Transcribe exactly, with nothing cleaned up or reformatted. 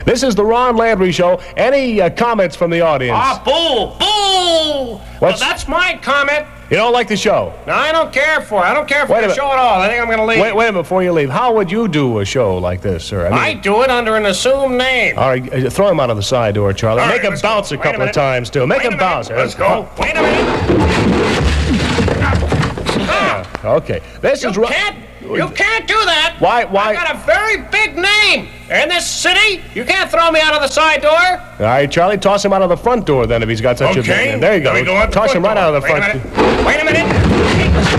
This is the Ron Landry Show. Any uh, comments from the audience? Ah, boo! Boo! What's- Well, that's my comment. You don't like the show? No, I don't care for it. I don't care for Wait a the minute. show at all. I think I'm going to leave. Wait, wait a minute before you leave. How would you do a show like this, sir? I do it under an assumed name. All right, uh, throw him out of the side door, Charlie. All Make right, him let's bounce go. a Wait a couple of minute. times, too. Make Wait him a minute. bounce. Let's go. Wait a minute. Ah, okay. This You is Ron. can't. You can't do that. Why- why- I got a very big name in this city. You can't throw me out of the side door. All right, Charlie, toss him out of the front door then if he's got such a big name. There you go. Let me go out the Toss front him right door. out of the Wait a front minute. Wait a minute.